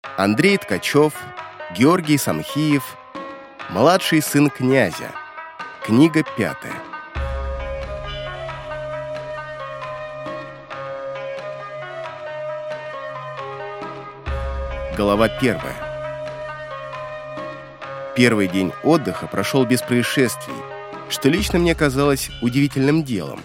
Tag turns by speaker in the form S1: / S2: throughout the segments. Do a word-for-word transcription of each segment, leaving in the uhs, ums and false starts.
S1: Андрей Ткачев, Георгий Самхиев, младший сын князя. Книга пятая. Глава первая. Первый день отдыха прошел без происшествий, что лично мне казалось удивительным делом.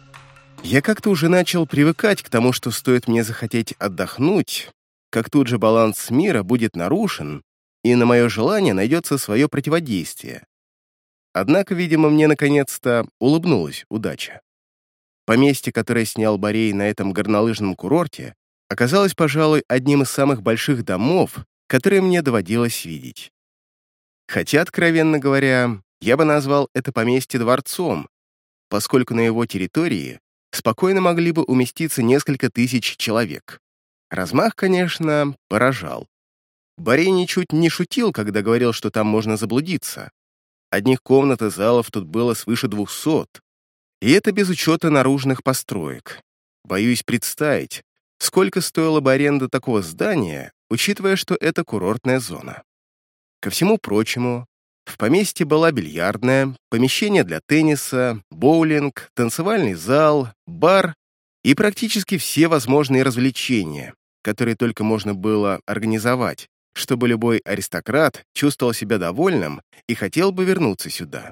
S1: Я как-то уже начал привыкать к тому, что стоит мне захотеть отдохнуть, как тут же баланс мира будет нарушен, и на мое желание найдется свое противодействие. Однако, видимо, мне наконец-то улыбнулась удача. Поместье, которое снял Борей на этом горнолыжном курорте, оказалось, пожалуй, одним из самых больших домов, которые мне доводилось видеть. Хотя, откровенно говоря, я бы назвал это поместье дворцом, поскольку на его территории спокойно могли бы уместиться несколько тысяч человек. Размах, конечно, поражал. Борей ничуть не шутил, когда говорил, что там можно заблудиться. Одних комнат и залов тут было свыше двухсот, и это без учета наружных построек. Боюсь представить, сколько стоила бы аренда такого здания, учитывая, что это курортная зона. Ко всему прочему, в поместье была бильярдная, помещение для тенниса, боулинг, танцевальный зал, бар и практически все возможные развлечения, которые только можно было организовать, чтобы любой аристократ чувствовал себя довольным и хотел бы вернуться сюда.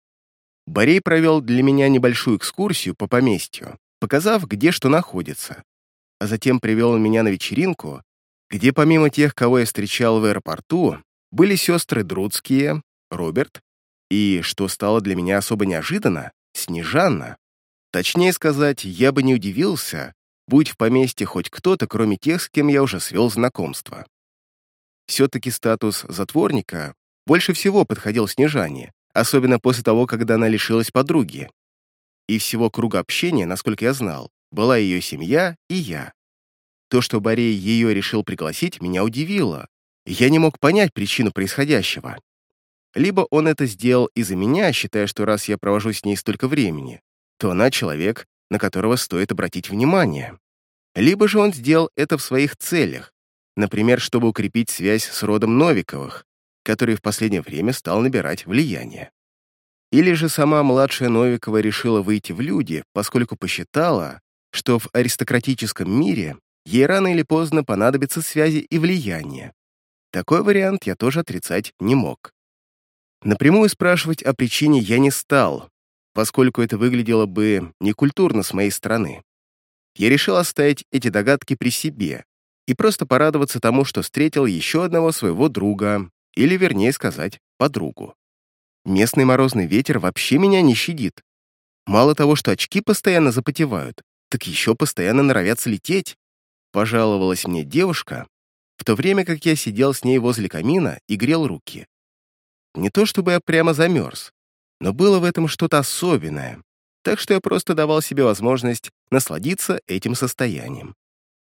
S1: Борей провел для меня небольшую экскурсию по поместью, показав, где что находится, а затем привел меня на вечеринку, где помимо тех, кого я встречал в аэропорту, были сестры Друцкие, Роберт и, что стало для меня особо неожиданно, Снежанна. Точнее сказать, я бы не удивился, будь в поместье хоть кто-то, кроме тех, с кем я уже свел знакомство. Все-таки статус затворника больше всего подходил Снежане, особенно после того, когда она лишилась подруги. И всего круга общения, насколько я знал, была ее семья и я. То, что Борей ее решил пригласить, меня удивило, и я не мог понять причину происходящего. Либо он это сделал из-за меня, считая, что раз я провожу с ней столько времени, то она человек, на которого стоит обратить внимание. Либо же он сделал это в своих целях, например, чтобы укрепить связь с родом Новиковых, который в последнее время стал набирать влияние. Или же сама младшая Новикова решила выйти в люди, поскольку посчитала, что в аристократическом мире ей рано или поздно понадобятся связи и влияние. Такой вариант я тоже отрицать не мог. Напрямую спрашивать о причине я не стал, поскольку это выглядело бы некультурно с моей стороны. Я решил оставить эти догадки при себе и просто порадоваться тому, что встретил еще одного своего друга, или, вернее сказать, подругу. Местный морозный ветер вообще меня не щадит. Мало того, что очки постоянно запотевают, так еще постоянно норовят слететь. Пожаловалась мне девушка, в то время как я сидел с ней возле камина и грел руки. Не то чтобы я прямо замерз, но было в этом что-то особенное, так что я просто давал себе возможность насладиться этим состоянием.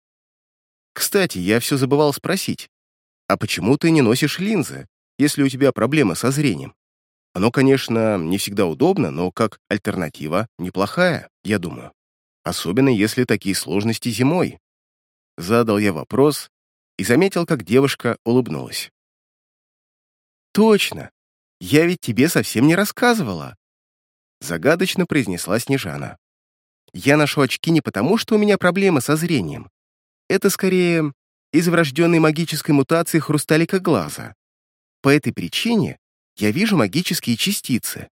S1: Кстати, я все забывал спросить, а почему ты не носишь линзы, если у тебя проблемы со зрением? Оно, конечно, не всегда удобно, но как альтернатива неплохая, я думаю. Особенно если такие сложности зимой. Задал я вопрос и заметил, как девушка улыбнулась. «Точно! Я ведь тебе совсем не рассказывала!» Загадочно произнесла Снежана. «Я ношу очки не потому, что у меня проблемы со зрением. Это скорее из врожденной магической мутации хрусталика глаза. По этой причине я вижу магические частицы».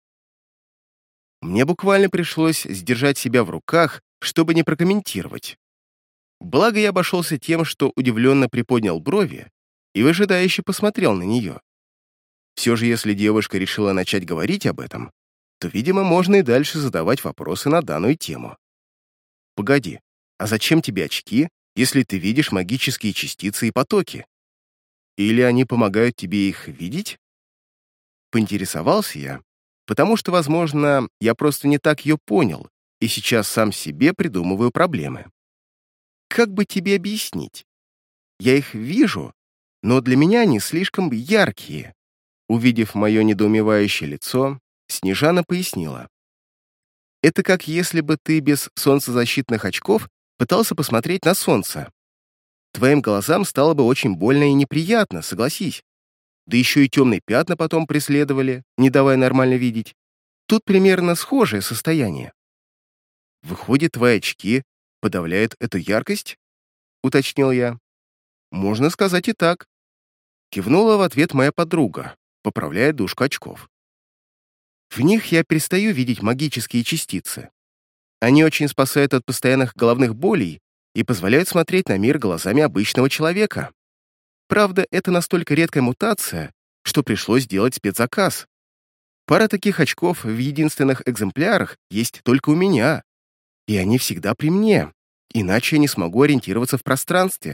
S1: Мне буквально пришлось сдержать себя в руках, чтобы не прокомментировать. Благо я обошелся тем, что удивленно приподнял брови и выжидающе посмотрел на нее. Все же, если девушка решила начать говорить об этом, то, видимо, можно и дальше задавать вопросы на данную тему. «Погоди, а зачем тебе очки, если ты видишь магические частицы и потоки? Или они помогают тебе их видеть?» Поинтересовался я, потому что, возможно, я просто не так ее понял, и сейчас сам себе придумываю проблемы. Как бы тебе объяснить? Я их вижу, но для меня они слишком яркие. Увидев мое недоумевающее лицо, Снежана пояснила. Это как если бы ты без солнцезащитных очков пытался посмотреть на солнце. твоим глазам стало бы очень больно и неприятно, согласись. Да еще и темные пятна потом преследовали, не давая нормально видеть. Тут примерно схожее состояние. Выходит, твои очки подавляют эту яркость? Уточнил я. Можно сказать и так. Кивнула в ответ моя подруга, поправляя дужку очков. В них я перестаю видеть магические частицы. Они очень спасают от постоянных головных болей и позволяют смотреть на мир глазами обычного человека. Правда, это настолько редкая мутация, что пришлось сделать спецзаказ. Пара таких очков в единственных экземплярах есть только у меня, и они всегда при мне, иначе я не смогу ориентироваться в пространстве.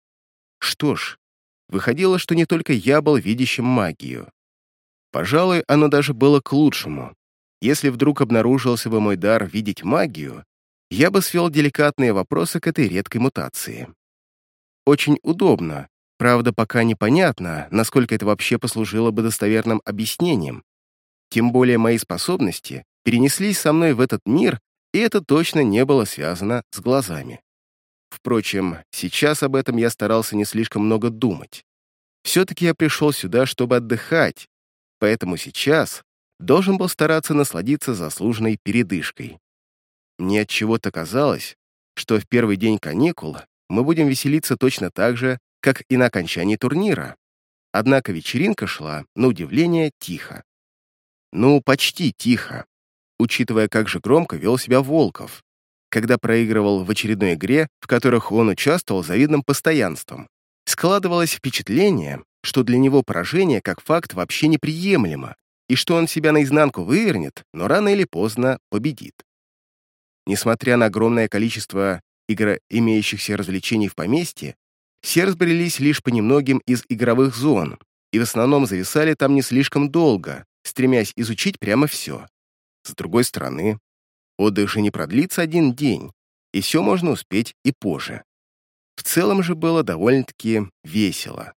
S1: Что ж, выходило, что не только я был видящим магию. Пожалуй, оно даже было к лучшему. Если вдруг обнаружился бы мой дар видеть магию, я бы свел деликатные вопросы к этой редкой мутации. Очень удобно, правда, пока непонятно, насколько это вообще послужило бы достоверным объяснением. Тем более мои способности перенеслись со мной в этот мир, и это точно не было связано с глазами. Впрочем, сейчас об этом я старался не слишком много думать. Все-таки я пришел сюда, чтобы отдыхать, поэтому сейчас должен был стараться насладиться заслуженной передышкой. Мне отчего-то казалось, что в первый день каникул мы будем веселиться точно так же, как и на окончании турнира. Однако вечеринка шла, на удивление, тихо. Ну, почти тихо, учитывая, как же громко вел себя Волков, когда проигрывал в очередной игре, в которых он участвовал с завидным постоянством. Складывалось впечатление, что для него поражение как факт вообще неприемлемо, и что он себя наизнанку вывернет, но рано или поздно победит. Несмотря на огромное количество игр, имеющихся развлечений в поместье, все разбрелись лишь по немногим из игровых зон, и в основном зависали там не слишком долго, стремясь изучить прямо все. С другой стороны, отдых же не продлится один день, и все можно успеть и позже. В целом же было довольно-таки весело.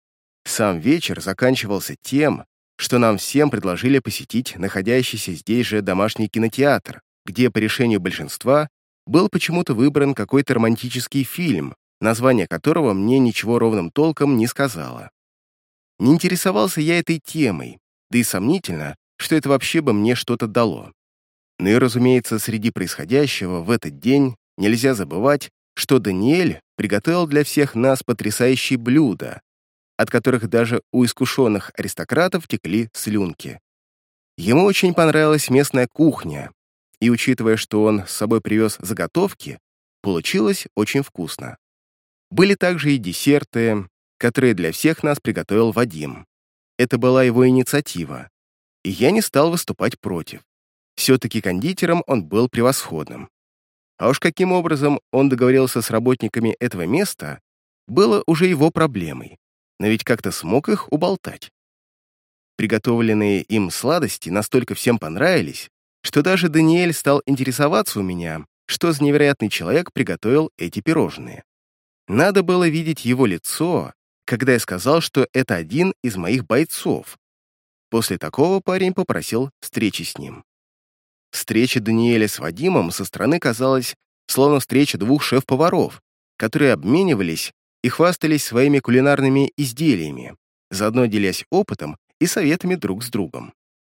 S1: Сам вечер заканчивался тем, что нам всем предложили посетить находящийся здесь же домашний кинотеатр, где по решению большинства был почему-то выбран какой-то романтический фильм, название которого мне ничего ровным толком не сказала. Не интересовался я этой темой, да и сомнительно, что это вообще бы мне что-то дало. Ну и, разумеется, среди происходящего в этот день нельзя забывать, что Даниэль приготовил для всех нас потрясающие блюда, от которых даже у искушенных аристократов текли слюнки. Ему очень понравилась местная кухня, и, учитывая, что он с собой привез заготовки, получилось очень вкусно. Были также и десерты, которые для всех нас приготовил Вадим. Это была его инициатива, и я не стал выступать против. Все-таки кондитером он был превосходным. А уж каким образом он договорился с работниками этого места, было уже его проблемой, но ведь как-то смог их уболтать. Приготовленные им сладости настолько всем понравились, что даже Даниэль стал интересоваться у меня, что за невероятный человек приготовил эти пирожные. Надо было видеть его лицо, когда я сказал, что это один из моих бойцов. После такого парень попросил встречи с ним. Встреча Даниэля с Вадимом со стороны казалась словно встреча двух шеф-поваров, которые обменивались и хвастались своими кулинарными изделиями, заодно делясь опытом и советами друг с другом.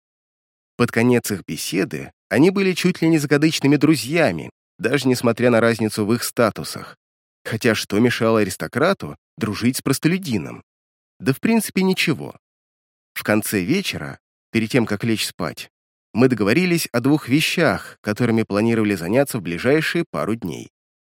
S1: Под конец их беседы они были чуть ли не закадычными друзьями, даже несмотря на разницу в их статусах. Хотя что мешало аристократу дружить с простолюдином? Да в принципе ничего. В конце вечера, перед тем, как лечь спать, мы договорились о двух вещах, которыми планировали заняться в ближайшие пару дней.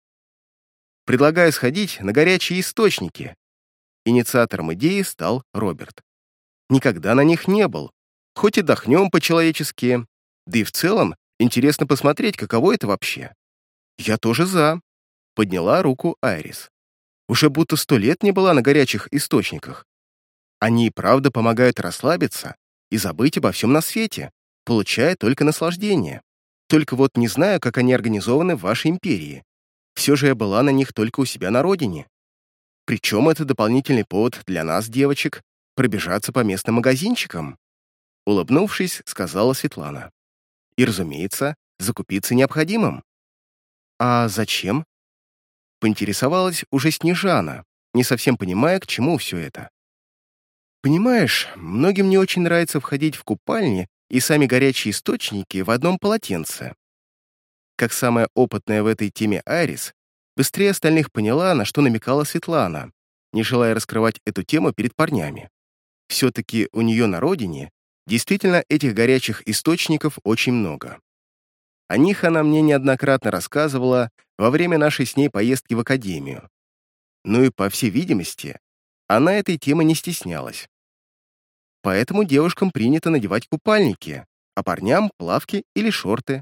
S1: Предлагаю сходить на горячие источники. Инициатором идеи стал Роберт. Никогда на них не был, хоть и дохнем по-человечески, да и в целом интересно посмотреть, каково это вообще. Я тоже за. Подняла руку Айрис. Уже будто сто лет не была на горячих источниках. Они и правда помогают расслабиться и забыть обо всем на свете, получая только наслаждение. Только вот не знаю, как они организованы в вашей империи. Все же я была на них только у себя на родине. Причем это дополнительный повод для нас, девочек, пробежаться по местным магазинчикам. Улыбнувшись, сказала Светлана. И, разумеется, закупиться необходимым. А зачем? Поинтересовалась уже Снежана, не совсем понимая, к чему все это. «Понимаешь, многим не очень нравится входить в купальни и сами горячие источники в одном полотенце». Как самая опытная в этой теме Айрис, быстрее остальных поняла, на что намекала Светлана, не желая раскрывать эту тему перед парнями. Все-таки у нее на родине действительно этих горячих источников очень много. О них она мне неоднократно рассказывала во время нашей с ней поездки в академию. Ну и, по всей видимости, она этой темы не стеснялась. Поэтому девушкам принято надевать купальники, а парням — плавки или шорты.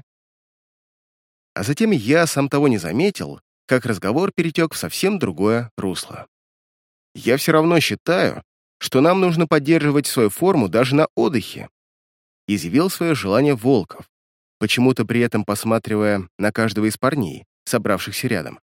S1: А затем я, сам того не заметил, как разговор перетек в совсем другое русло. Я все равно считаю, что нам нужно поддерживать свою форму даже на отдыхе. Изъявил свое желание Волков, почему-то при этом посматривая на каждого из парней, собравшихся рядом.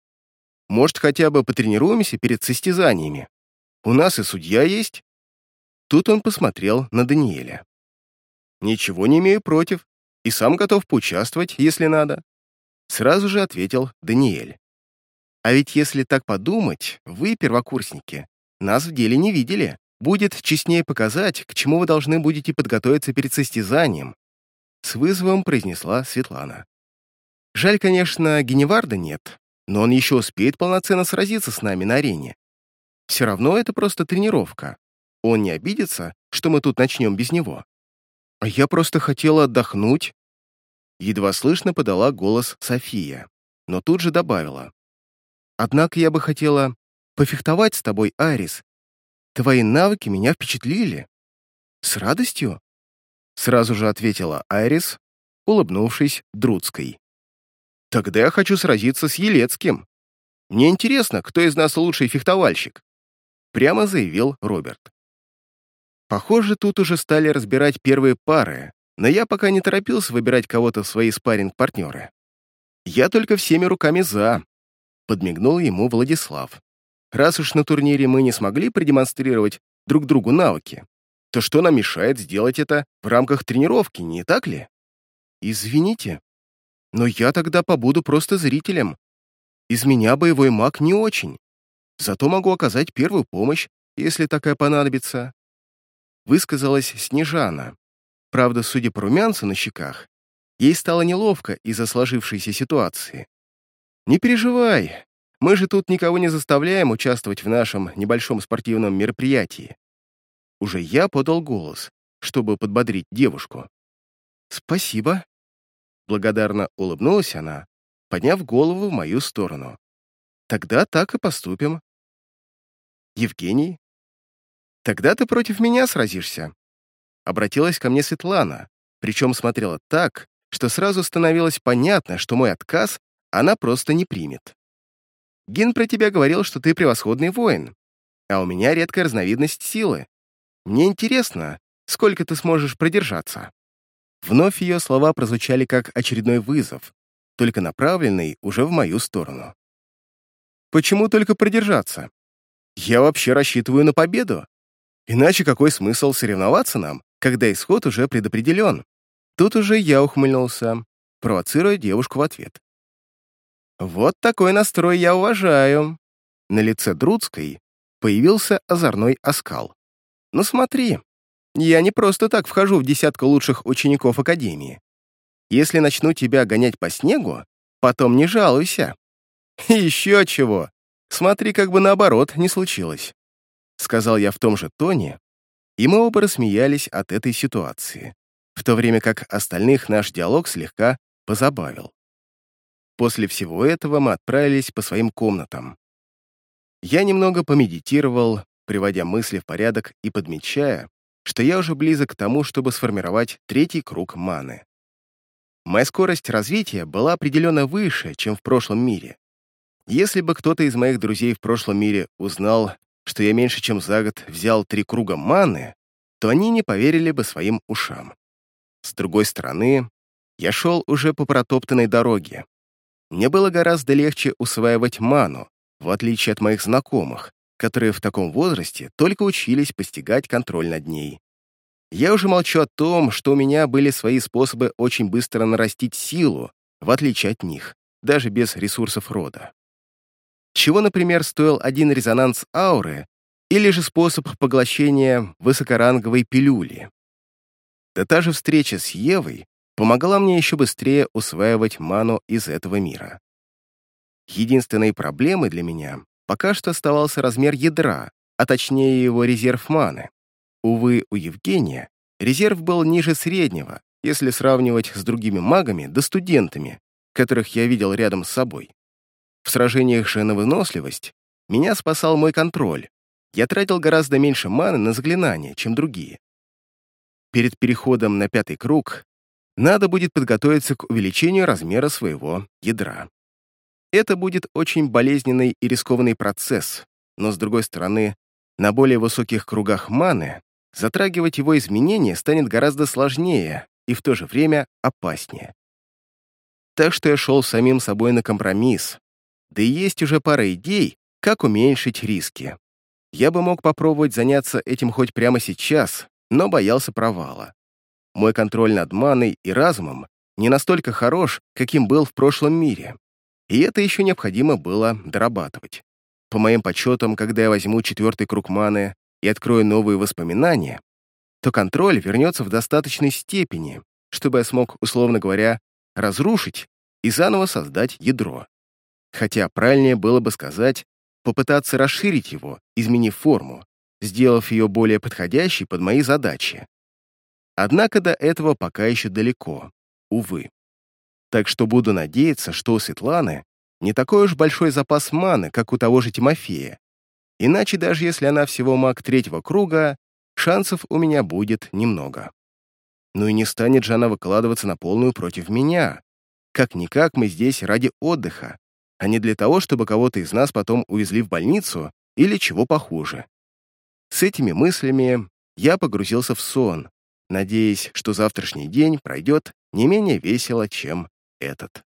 S1: Может, хотя бы потренируемся перед состязаниями? У нас и судья есть. Тут он посмотрел на Даниэля. Ничего не имею против, и сам готов поучаствовать, если надо. Сразу же ответил Даниэль. А ведь если так подумать, вы, первокурсники, нас в деле не видели. Будет честнее показать, к чему вы должны будете подготовиться перед состязанием. С вызовом произнесла Светлана. Жаль, конечно, Геневарда нет, но он еще успеет полноценно сразиться с нами на арене. Все равно это просто тренировка. Он не обидится, что мы тут начнем без него. А я просто хотела отдохнуть. Едва слышно подала голос София, но тут же добавила. Однако я бы хотела пофехтовать с тобой, Айрис. Твои навыки меня впечатлили. С радостью? Сразу же ответила Айрис, улыбнувшись Друцкой. Тогда я хочу сразиться с Елецким. Мне интересно, кто из нас лучший фехтовальщик. Прямо заявил Роберт. Похоже, тут уже стали разбирать первые пары, но я пока не торопился выбирать кого-то в свои спарринг-партнеры. Я только всеми руками за, подмигнул ему Владислав. Раз уж на турнире мы не смогли продемонстрировать друг другу навыки, то что нам мешает сделать это в рамках тренировки, не так ли? Извините, но я тогда побуду просто зрителем. Из меня боевой маг не очень. Зато могу оказать первую помощь, если такая понадобится. Высказалась Снежана. Правда, судя по румянцу на щеках, ей стало неловко из-за сложившейся ситуации. Не переживай, мы же тут никого не заставляем участвовать в нашем небольшом спортивном мероприятии. Уже я подал голос, чтобы подбодрить девушку. «Спасибо». Благодарно улыбнулась она, подняв голову в мою сторону. «Тогда так и поступим». «Евгений, тогда ты против меня сразишься?» Обратилась ко мне Светлана, причем смотрела так, что сразу становилось понятно, что мой отказ она просто не примет. «Ген про тебя говорил, что ты превосходный воин, а у меня редкая разновидность силы. Мне интересно, сколько ты сможешь продержаться?» Вновь ее слова прозвучали как очередной вызов, только направленный уже в мою сторону. «Почему только продержаться? Я вообще рассчитываю на победу. Иначе какой смысл соревноваться нам, когда исход уже предопределен?» Тут уже я ухмыльнулся, провоцируя девушку в ответ. «Вот такой настрой я уважаю». На лице Друцкой появился озорной оскал. «Ну смотри, я не просто так вхожу в десятку лучших учеников Академии. Если начну тебя гонять по снегу, потом не жалуйся. И еще чего, смотри, как бы наоборот не случилось», сказал я в том же тоне, и мы оба рассмеялись от этой ситуации, в то время как остальных наш диалог слегка позабавил. После всего этого мы отправились по своим комнатам. Я немного помедитировал, приводя мысли в порядок и подмечая, что я уже близок к тому, чтобы сформировать третий круг маны. Моя скорость развития была определенно выше, чем в прошлом мире. Если бы кто-то из моих друзей в прошлом мире узнал, что я меньше чем за год взял три круга маны, то они не поверили бы своим ушам. С другой стороны, я шел уже по протоптанной дороге. Мне было гораздо легче усваивать ману, в отличие от моих знакомых, которые в таком возрасте только учились постигать контроль над ней. Я уже молчу о том, что у меня были свои способы очень быстро нарастить силу, в отличие от них, даже без ресурсов рода. Чего, например, стоил один резонанс ауры или же способ поглощения высокоранговой пилюли. Да та же встреча с Евой помогла мне еще быстрее усваивать ману из этого мира. Единственной проблемой для меня пока что оставался размер ядра, а точнее его резерв маны. Увы, у Евгения резерв был ниже среднего, если сравнивать с другими магами да студентами, которых я видел рядом с собой. В сражениях же на выносливость меня спасал мой контроль. Я тратил гораздо меньше маны на заклинания, чем другие. Перед переходом на пятый круг надо будет подготовиться к увеличению размера своего ядра. Это будет очень болезненный и рискованный процесс, но, с другой стороны, на более высоких кругах маны затрагивать его изменения станет гораздо сложнее и в то же время опаснее. Так что я шел с самим собой на компромисс, да и есть уже пара идей, как уменьшить риски. Я бы мог попробовать заняться этим хоть прямо сейчас, но боялся провала. Мой контроль над маной и разумом не настолько хорош, каким был в прошлом мире, и это еще необходимо было дорабатывать. По моим подсчетам, когда я возьму четвертый круг маны и открою новые воспоминания, то контроль вернется в достаточной степени, чтобы я смог, условно говоря, разрушить и заново создать ядро. Хотя правильнее было бы сказать, попытаться расширить его, изменив форму, сделав ее более подходящей под мои задачи. Однако до этого пока еще далеко, увы. Так что буду надеяться, что у Светланы не такой уж большой запас маны, как у того же Тимофея. Иначе даже если она всего маг третьего круга, шансов у меня будет немного. Ну и не станет же она выкладываться на полную против меня. Как-никак мы здесь ради отдыха, а не для того, чтобы кого-то из нас потом увезли в больницу или чего похуже. С этими мыслями я погрузился в сон, надеясь, что завтрашний день пройдет не менее весело, чем этот.